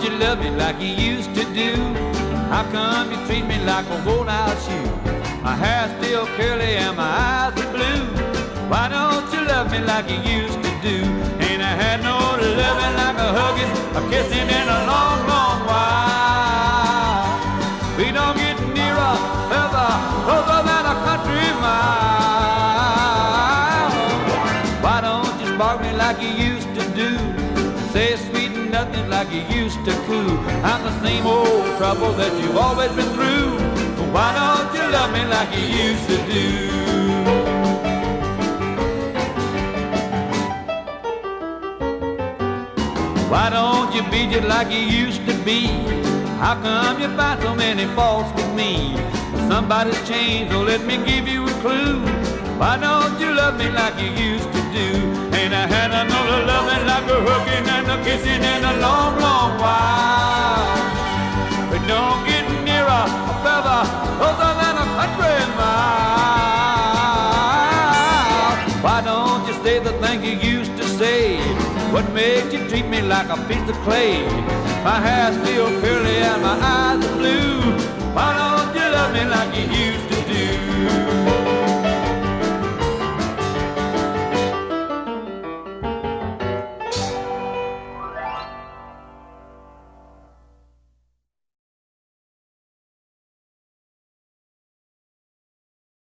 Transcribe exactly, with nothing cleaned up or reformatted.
you love me like you used to do? How come you treat me like a worn-out shoe? My hair's still curly and my eyes are blue. Why don't you love me like you used to do? Ain't I had no loving like a hugging, a kissing in a long, long while. We don't get nearer, further, closer than a country mile. Why don't you spark me like you used to do? Say sweet nothing like you used to coo. I'm the same old trouble that you've always been through. Why don't you love me like you used to do? Why don't you be just like you used to be? How come you find so many faults with me? Somebody's changed, so let me give you a clue. Why don't you love me like you used to do? Ain't I had another loving like a hooking and a kissing in a long, long while. But don't get nearer, further, closer than a country mile. Why don't you say the thing you used to say? What made you treat me like a piece of clay? My hair's still curly and my eyes are blue. Why don't you love me like you